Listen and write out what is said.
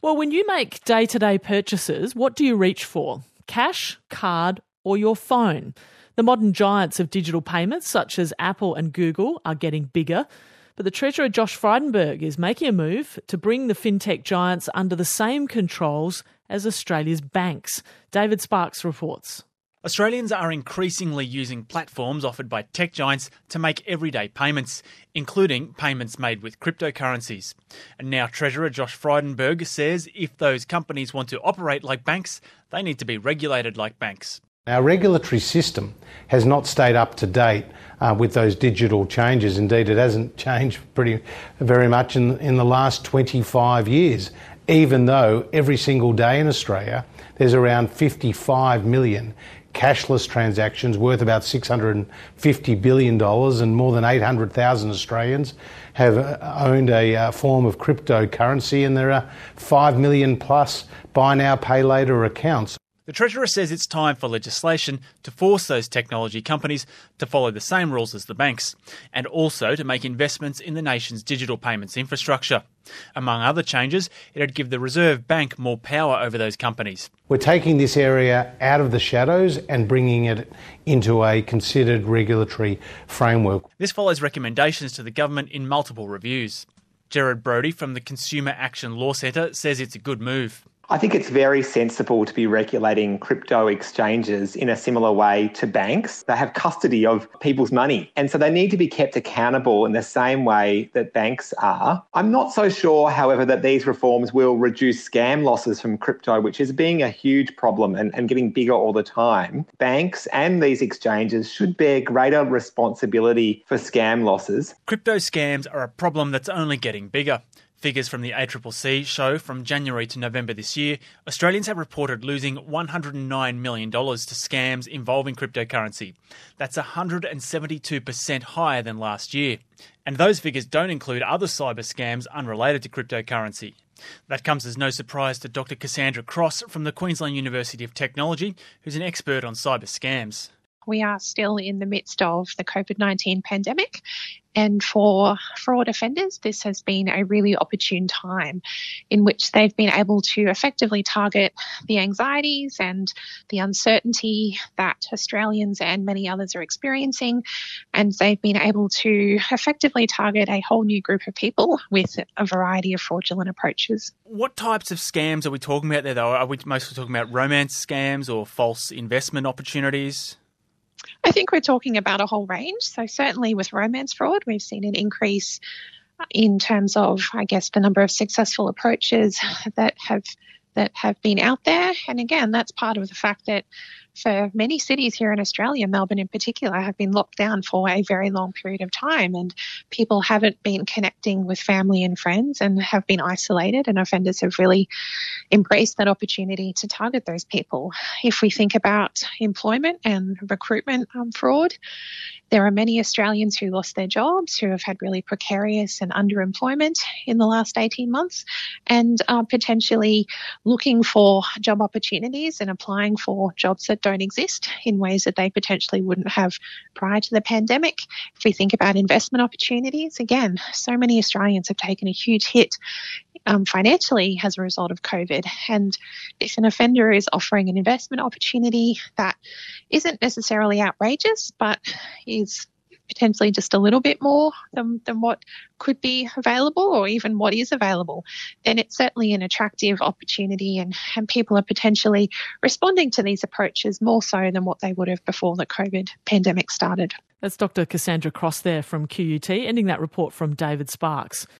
Well, when you make day-to-day purchases, what do you reach for? Cash, card, or your phone? The modern giants of digital payments, such as Apple and Google, are getting bigger. But the Treasurer Josh Frydenberg is making a move to bring the fintech giants under the same controls as Australia's banks. David Sparks reports. Australians are increasingly using platforms offered by tech giants to make everyday payments, including payments made with cryptocurrencies. And now Treasurer Josh Frydenberg says if those companies want to operate like banks, they need to be regulated like banks. Our regulatory system has not stayed up to date with those digital changes. Indeed, it hasn't changed very much in the last 25 years, even though every single day in Australia there's around 55 million cashless transactions worth about $650 billion, and more than 800,000 Australians have owned a form of cryptocurrency, and there are 5 million plus buy now, pay later accounts. The Treasurer says it's time for legislation to force those technology companies to follow the same rules as the banks, and also to make investments in the nation's digital payments infrastructure. Among other changes, it'd give the Reserve Bank more power over those companies. We're taking this area out of the shadows and bringing it into a considered regulatory framework. This follows recommendations to the government in multiple reviews. Gerard Brody from the Consumer Action Law Centre says it's a good move. I think it's very sensible to be regulating crypto exchanges in a similar way to banks. They have custody of people's money, and so they need to be kept accountable in the same way that banks are. I'm not so sure, however, that these reforms will reduce scam losses from crypto, which is being a huge problem and getting bigger all the time. Banks and these exchanges should bear greater responsibility for scam losses. Crypto scams are a problem that's only getting bigger. Figures from the ACCC show from January to November this year, Australians have reported losing $109 million to scams involving cryptocurrency. That's 172% higher than last year. And those figures don't include other cyber scams unrelated to cryptocurrency. That comes as no surprise to Dr. Cassandra Cross from the Queensland University of Technology, who's an expert on cyber scams. We are still in the midst of the COVID-19 pandemic, and for fraud offenders, this has been a really opportune time in which they've been able to effectively target the anxieties and the uncertainty that Australians and many others are experiencing, and they've been able to effectively target a whole new group of people with a variety of fraudulent approaches. What types of scams are we talking about there, though? Are we mostly talking about romance scams or false investment opportunities? I think we're talking about a whole range. So certainly with romance fraud, we've seen an increase in terms of, I guess, the number of successful approaches that have been out there. And again, that's part of the fact that for many cities here in Australia, Melbourne in particular, have been locked down for a very long period of time, and people haven't been connecting with family and friends and have been isolated, and offenders have really embraced that opportunity to target those people. If we think about employment and recruitment fraud, there are many Australians who lost their jobs, who have had really precarious and underemployment in the last 18 months, and are potentially looking for job opportunities and applying for jobs that don't exist in ways that they potentially wouldn't have prior to the pandemic. If we think about investment opportunities, again, so many Australians have taken a huge hit financially as a result of COVID. And if an offender is offering an investment opportunity that isn't necessarily outrageous, but is potentially just a little bit more than what could be available or even what is available, then it's certainly an attractive opportunity, and people are potentially responding to these approaches more so than what they would have before the COVID pandemic started. That's Dr. Cassandra Cross there from QUT, ending that report from David Sparks.